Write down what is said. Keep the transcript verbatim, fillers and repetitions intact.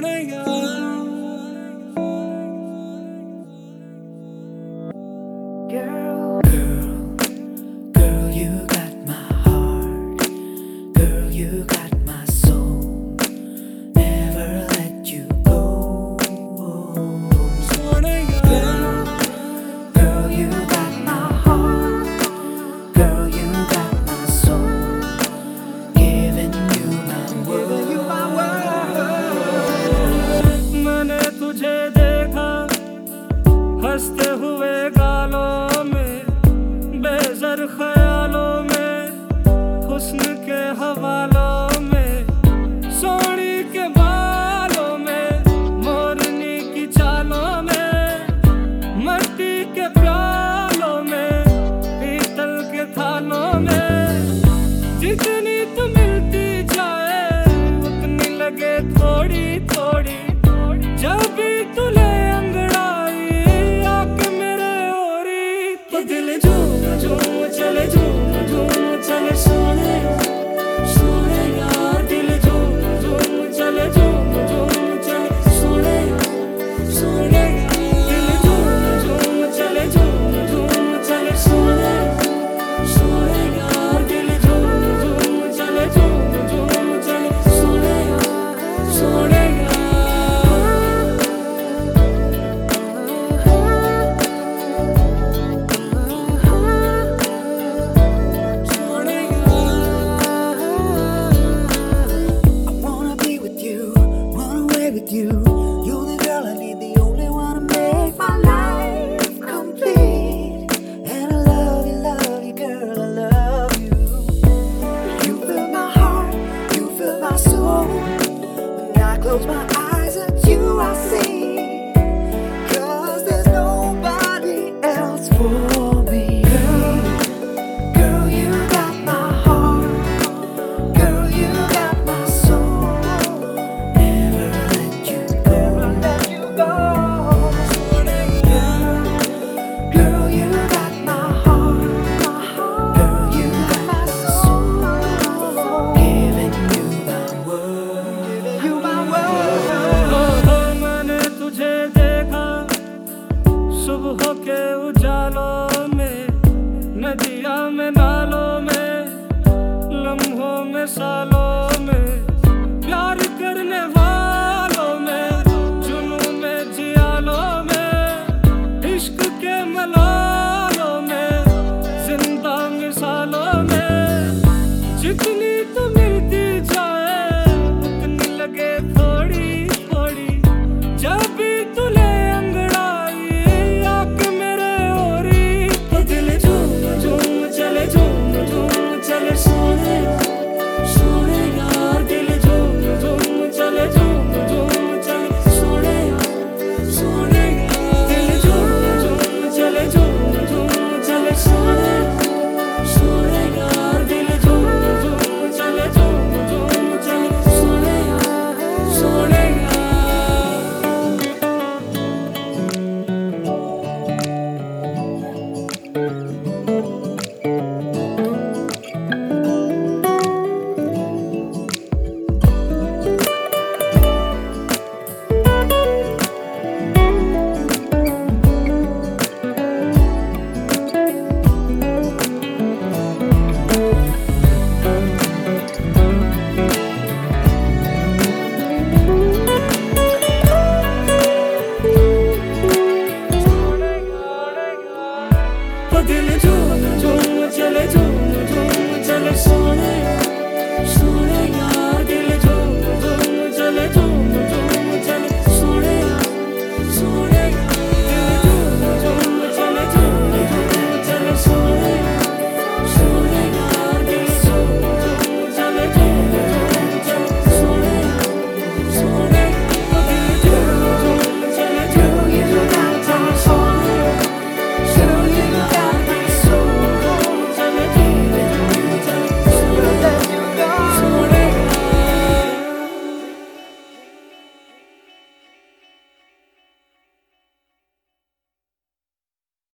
सोने यार। Girl, girl, girl, you got my heart. Girl, you got my soul. Never let you go. सोने यार। Girl, you got my heart. Girl, you got my soul. Giving you my world. You my world. मैंने तुझे देखा हंसते हुए गालों में, बेज़र ख्यालों में, हुस्न के हवालों में, सोनी के बालों में, मोरनी की चालों में, मट्टी के प्यालों में, पीतल के थालों में। जितनी तू मिलती जाए उतनी लगे थोड़ी थोड़ी, जब भी तू ले अंगड़ाई आके मेरे ओरी, तो दिल झूम झूम चले, झूम झूम चले सोने सोने यार। दिल झूम झूम चले, झूम झूम चले सोने सोने यार। दिल झूम झूम चले, झूम झूम चले सोने सोने यार। दिल झूम झूम चले, झूम झूम चले सोने सोने यार। With you, you're the girl I need, the only one to make my life complete. And I love you, love you, girl, I love you. You fill my heart, you fill my soul. When I close my eyes at you, I see. 'Cause there's nobody else for me. Girl, girl, you got my heart. Girl, you got my soul. Never let you go, let you go. Girl, you got my heart. Girl, you got my soul. Giving you my world, you my world. मैंने तुझे देखा सुबह के उजालों में, नदिया में नालों में, लम्हों में सालों में, प्यार करने वालों में, जुनून में जियालों में, इश्क के मलालों में, जिंदा मिसालों में। जितनी